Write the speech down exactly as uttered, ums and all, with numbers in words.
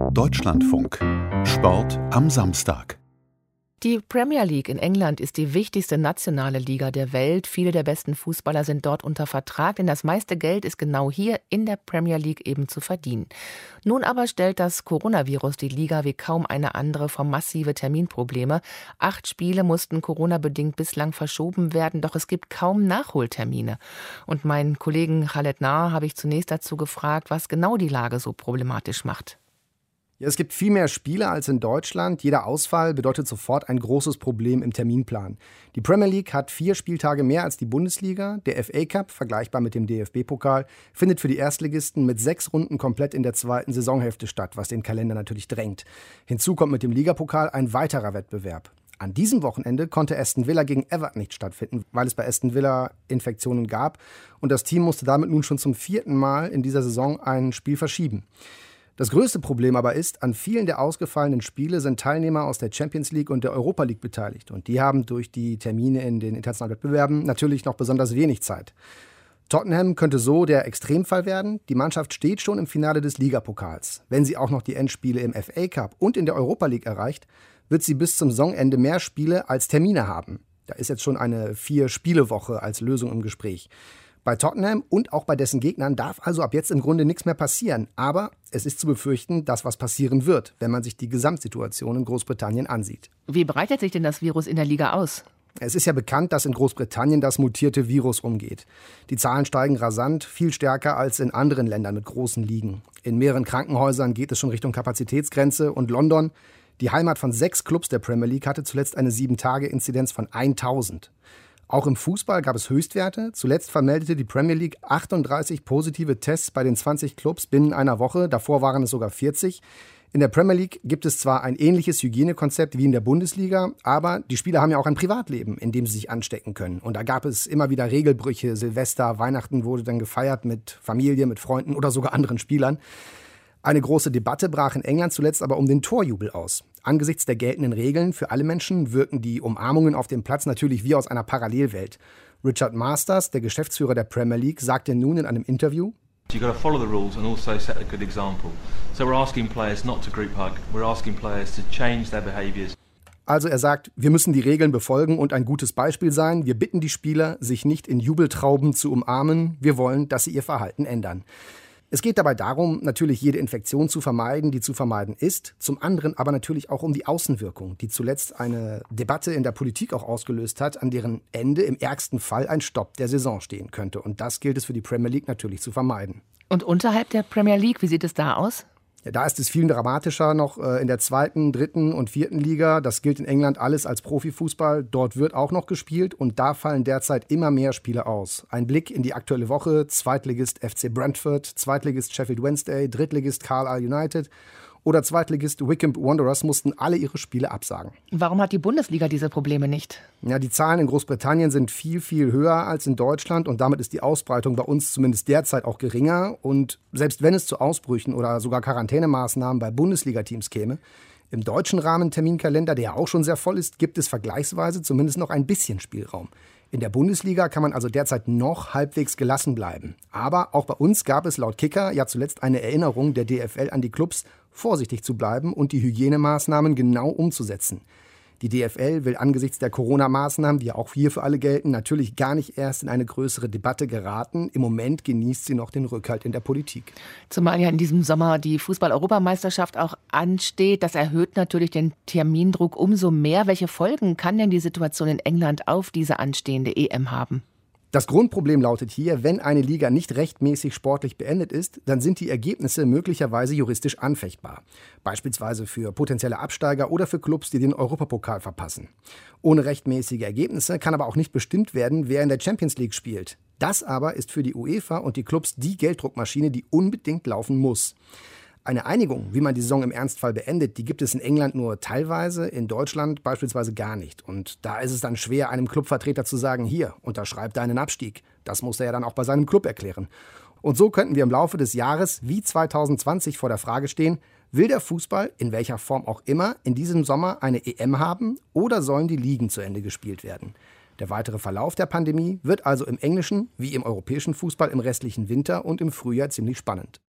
Deutschlandfunk. Sport am Samstag. Die Premier League in England ist die wichtigste nationale Liga der Welt. Viele der besten Fußballer sind dort unter Vertrag, denn das meiste Geld ist genau hier in der Premier League eben zu verdienen. Nun aber stellt das Coronavirus die Liga wie kaum eine andere vor massive Terminprobleme. Acht Spiele mussten Corona-bedingt bislang verschoben werden, doch es gibt kaum Nachholtermine. Und meinen Kollegen Khaled Nahr habe ich zunächst dazu gefragt, was genau die Lage so problematisch macht. Ja, es gibt viel mehr Spiele als in Deutschland. Jeder Ausfall bedeutet sofort ein großes Problem im Terminplan. Die Premier League hat vier Spieltage mehr als die Bundesliga. Der F A Cup, vergleichbar mit dem D F B-Pokal, findet für die Erstligisten mit sechs Runden komplett in der zweiten Saisonhälfte statt, was den Kalender natürlich drängt. Hinzu kommt mit dem Ligapokal ein weiterer Wettbewerb. An diesem Wochenende konnte Aston Villa gegen Everton nicht stattfinden, weil es bei Aston Villa Infektionen gab. Und das Team musste damit nun schon zum vierten Mal in dieser Saison ein Spiel verschieben. Das größte Problem aber ist, an vielen der ausgefallenen Spiele sind Teilnehmer aus der Champions League und der Europa League beteiligt. Und die haben durch die Termine in den internationalen Wettbewerben natürlich noch besonders wenig Zeit. Tottenham könnte so der Extremfall werden. Die Mannschaft steht schon im Finale des Ligapokals. Wenn sie auch noch die Endspiele im F A Cup und in der Europa League erreicht, wird sie bis zum Saisonende mehr Spiele als Termine haben. Da ist jetzt schon eine Vier-Spiele-Woche als Lösung im Gespräch. Bei Tottenham und auch bei dessen Gegnern darf also ab jetzt im Grunde nichts mehr passieren. Aber es ist zu befürchten, dass was passieren wird, wenn man sich die Gesamtsituation in Großbritannien ansieht. Wie breitet sich denn das Virus in der Liga aus? Es ist ja bekannt, dass in Großbritannien das mutierte Virus umgeht. Die Zahlen steigen rasant, viel stärker als in anderen Ländern mit großen Ligen. In mehreren Krankenhäusern geht es schon Richtung Kapazitätsgrenze und London, die Heimat von sechs Clubs der Premier League, hatte zuletzt eine sieben Tage Inzidenz von tausend. Auch im Fußball gab es Höchstwerte. Zuletzt vermeldete die Premier League achtunddreißig positive Tests bei den zwanzig Clubs binnen einer Woche. Davor waren es sogar vierzig. In der Premier League gibt es zwar ein ähnliches Hygienekonzept wie in der Bundesliga, aber die Spieler haben ja auch ein Privatleben, in dem sie sich anstecken können. Und da gab es immer wieder Regelbrüche. Silvester, Weihnachten wurde dann gefeiert mit Familie, mit Freunden oder sogar anderen Spielern. Eine große Debatte brach in England zuletzt aber um den Torjubel aus. Angesichts der geltenden Regeln für alle Menschen wirken die Umarmungen auf dem Platz natürlich wie aus einer Parallelwelt. Richard Masters, der Geschäftsführer der Premier League, sagte nun in einem Interview: You've got to follow the rules and also set a good example. So we're asking players not to group hug. We're asking players to change their behaviours. Also er sagt, wir müssen die Regeln befolgen und ein gutes Beispiel sein. Wir bitten die Spieler, sich nicht in Jubeltrauben zu umarmen. Wir wollen, dass sie ihr Verhalten ändern. Es geht dabei darum, natürlich jede Infektion zu vermeiden, die zu vermeiden ist. Zum anderen aber natürlich auch um die Außenwirkung, die zuletzt eine Debatte in der Politik auch ausgelöst hat, an deren Ende im ärgsten Fall ein Stopp der Saison stehen könnte. Und das gilt es für die Premier League natürlich zu vermeiden. Und unterhalb der Premier League, wie sieht es da aus? Ja, da ist es viel dramatischer noch äh, in der zweiten, dritten und vierten Liga. Das gilt in England alles als Profifußball. Dort wird auch noch gespielt und da fallen derzeit immer mehr Spiele aus. Ein Blick in die aktuelle Woche: Zweitligist F C Brentford, Zweitligist Sheffield Wednesday, Drittligist Carlisle United oder Zweitligist Wycombe Wanderers mussten alle ihre Spiele absagen. Warum hat die Bundesliga diese Probleme nicht? Ja, die Zahlen in Großbritannien sind viel, viel höher als in Deutschland und damit ist die Ausbreitung bei uns zumindest derzeit auch geringer. Und selbst wenn es zu Ausbrüchen oder sogar Quarantänemaßnahmen bei Bundesliga-Teams käme, im deutschen Rahmenterminkalender, der ja auch schon sehr voll ist, gibt es vergleichsweise zumindest noch ein bisschen Spielraum. In der Bundesliga kann man also derzeit noch halbwegs gelassen bleiben. Aber auch bei uns gab es laut Kicker ja zuletzt eine Erinnerung der D F L an die Clubs, vorsichtig zu bleiben und die Hygienemaßnahmen genau umzusetzen. Die D F L will angesichts der Corona-Maßnahmen, die ja auch hier für alle gelten, natürlich gar nicht erst in eine größere Debatte geraten. Im Moment genießt sie noch den Rückhalt in der Politik. Zumal ja in diesem Sommer die Fußball-Europameisterschaft auch ansteht. Das erhöht natürlich den Termindruck umso mehr. Welche Folgen kann denn die Situation in England auf diese anstehende E M haben? Das Grundproblem lautet hier: Wenn eine Liga nicht rechtmäßig sportlich beendet ist, dann sind die Ergebnisse möglicherweise juristisch anfechtbar. Beispielsweise für potenzielle Absteiger oder für Clubs, die den Europapokal verpassen. Ohne rechtmäßige Ergebnisse kann aber auch nicht bestimmt werden, wer in der Champions League spielt. Das aber ist für die UEFA und die Clubs die Gelddruckmaschine, die unbedingt laufen muss. Eine Einigung, wie man die Saison im Ernstfall beendet, die gibt es in England nur teilweise, in Deutschland beispielsweise gar nicht. Und da ist es dann schwer, einem Clubvertreter zu sagen: Hier, unterschreib deinen Abstieg. Das muss er ja dann auch bei seinem Club erklären. Und so könnten wir im Laufe des Jahres wie zwanzig zwanzig vor der Frage stehen: Will der Fußball, in welcher Form auch immer, in diesem Sommer eine E M haben oder sollen die Ligen zu Ende gespielt werden? Der weitere Verlauf der Pandemie wird also im englischen wie im europäischen Fußball im restlichen Winter und im Frühjahr ziemlich spannend.